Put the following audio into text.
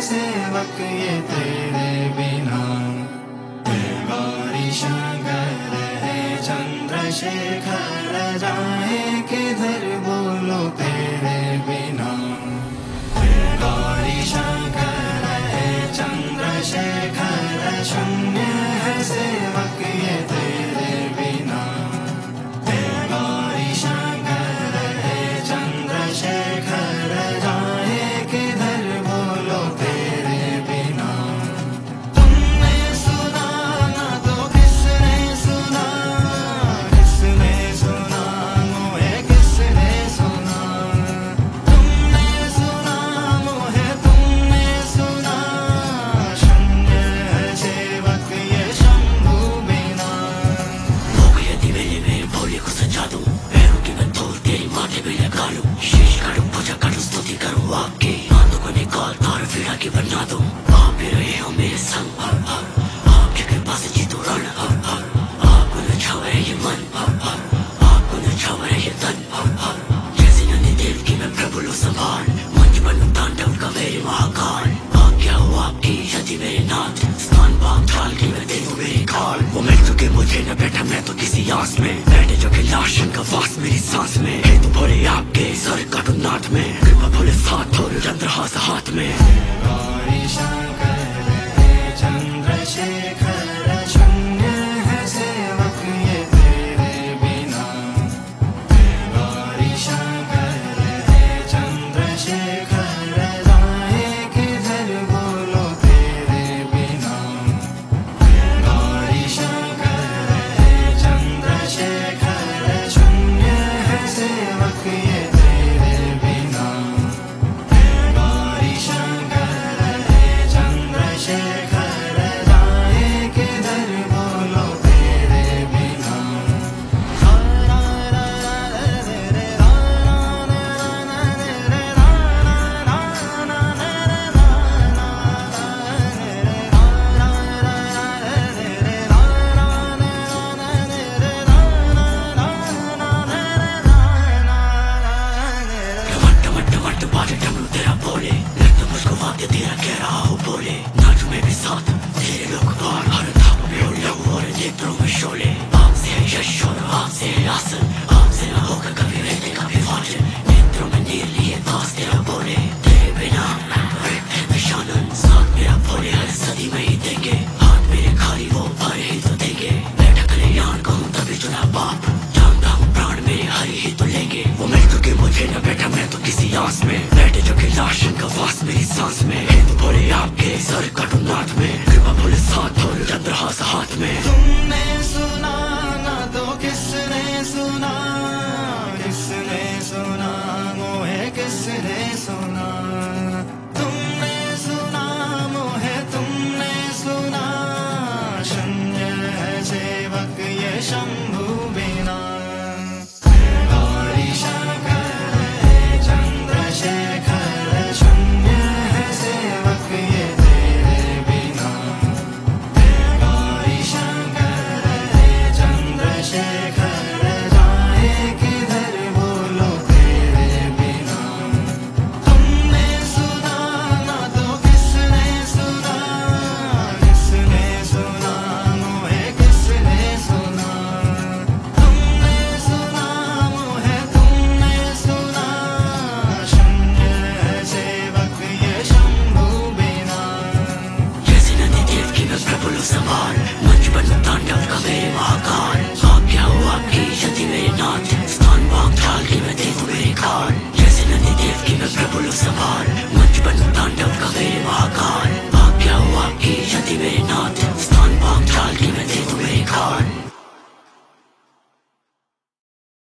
सेवक ये तेरे बिना। गौरी शंकर है चंद्रशेखर, जाए किधर बोलो तेरे बिना। गौरी शंकर है चंद्रशेखर, शून्य है सेवक ये तेरे बिना। गौरी शंकर है चंद्रशेखर, जाए किधर बोलो तेरे बिना। तुमने सुना ना तो किसने सुना, किसने सुना मोहे किसने सुना। तुमने सुना मोहे तुमने सुना, शून्य है सेवक ये शंभु बिना। यदि मैंने मेरे भोले को सजा दूं, पैरों की मैं धूल तेरी माथे पे लगा लूं, शीश काटूं पूजा काटूं स्तुति करूं आपकी, बातों को निकाल तार फिरा के बना दूं। आप भी रहे हो मेरे संग हर हर, आपकी कृपा से जीतू रण हर हर। आपको नछावा है ये मन हर हर, आपको नछावा है ये तन हर हर। जैसे नंदी देव की मैं प्रभु लो संभाल, मंच बनूं तांडव का मेरे महाकाल। आज्ञा हो आपकी यदि मेरे नाथ, स्थान बाग ढाल के मैं दे दूं मेरी काल। वो मिल चुके मुझे न बैठा मैं तो किसी आस में, बैठे जो कैलाश का वास मेरी सांस में है। तो भोले आपके सर काटू नाथ में, कृपा भोले साथ और चंद्रहास हाथ में। गौरी शंकर है चंद्रशेखर, शून्य है सेवक ये तेरे बिना। गौरी शंकर है चंद्रशेखर, जाए किधर बोलो तेरे बिना। गौरी शंकर है चंद्रशेखर, शून्य है सेवक ये तेरे बिना। गौरी शंकर है चंद्रशेखर, जाए किधर बोलो तेरे बिना। टमट बाजे डमरू तेरा बोले, लगता मुझको वाद्य तेरा कह रहा हो बोले। नाचू मैं भी साथ तेरे लोग पार, हर धाप में हो लहू और नेत्रों में शोले। आपसे है यश और आपसे है आसन, आपसे ना होकर कभी रहते कभी वाचन। नेत्रों में नीर लिए दास तेरा बोले, तेरे बिना है निशानन। साथ मेरा बोले हर सदी में ही देंगे, हाथ मेरे खाली वो भरे ही तो देंगे। बैठा कल्याण कहूँ तभी चुना बाप, जानता हूँ प्राण मेरे हरि ही तो लेंगे। वो मिल चुके मुझे न बैठा मैं तो किसी आस में, बैठे जो कैलाश का वास मेरी सांस में है। तो भोले आपके सर काटू नाथ में, कृपा भोले साथ और चंद्रहास हाथ में। तुमने सुना ना तो किसने सुना, किसने सुना मोहे किसने सुना। तुमने सुना मोहे तुमने सुना, शून्य है सेवक ये शंभु बिना। गौरी शंकर है चंद्रशेखर, शून्य है सेवक ये तेरे बिना। गौरी शंकर है चंद्रशेखर,